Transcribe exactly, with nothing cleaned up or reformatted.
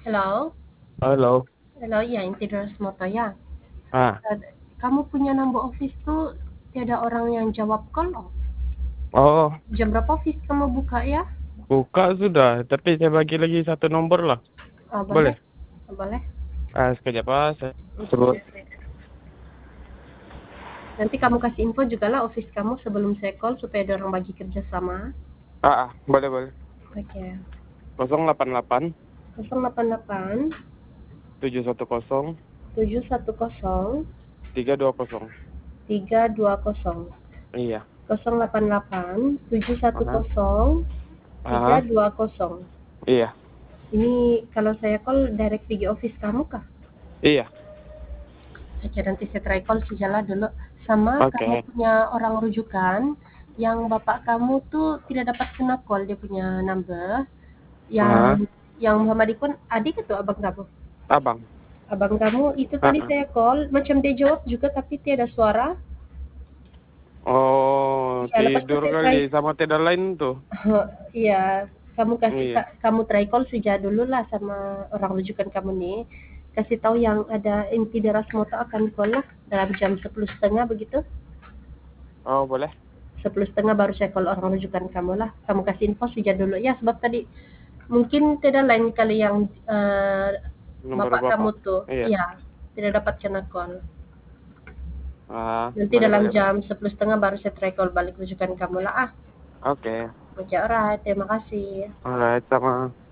Hello? Halo. Hello, iya Intidra's Moto ya. Ah, Eh, Kamu punya number office tuh tiada orang yang jawab call loh. oh, Jam berapa office kamu buka ya? buka sudah, tapi saya bagi lagi satu nomor lah. Ah, boleh? Boleh? Ah, boleh. Ah, sekejap ah, saya sebut. Oke. Nanti kamu kasih info juga lah office kamu sebelum saya call supaya ada orang bagi kerja sama. Ah, ah, boleh boleh. Oke. nol delapan delapan nol delapan delapan tujuh satu nol tujuh satu nol tiga dua nol. tiga dua nol. Iya. nol delapan delapan tujuh satu Aha. nol tiga Aha. dua nol. Iya. Ini kalau saya call direct pergi office kamu kah? Iya. Oke, nanti saya try call sejalan dulu. Sama kamu Oke. punya orang rujukan yang bapak kamu tuh tidak dapat kena call dia punya number. Yang Aha. yang Muhammad Ikun adik itu abang kamu. Abang. Abang kamu itu Ah, tadi ah. saya call macam dia jawab juga tapi tiada suara. Oh, Ya, lepas itu tidur saya kali try. sama tidak lain tuh. Iya, kamu kasih Iya. kamu try call saja dulu lah sama orang rujukan kamu nih. Kasih tahu yang ada inti deras moto akan call lah dalam jam sepuluh setengah begitu. Oh, boleh. Sepuluh setengah baru saya call orang rujukan kamu lah. Kamu kasih info saja dulu ya sebab tadi mungkin tidak lain kali yang uh, Nomor bapak kamu Bapak. tuh Iya. ya tidak dapat kena call. Ah, Nanti boleh dalam boleh boleh. jam sepuluh setengah baru saya try call balik rujukan kamu lah ah. Oke. Oke, alright, terima kasih. Alright, sama.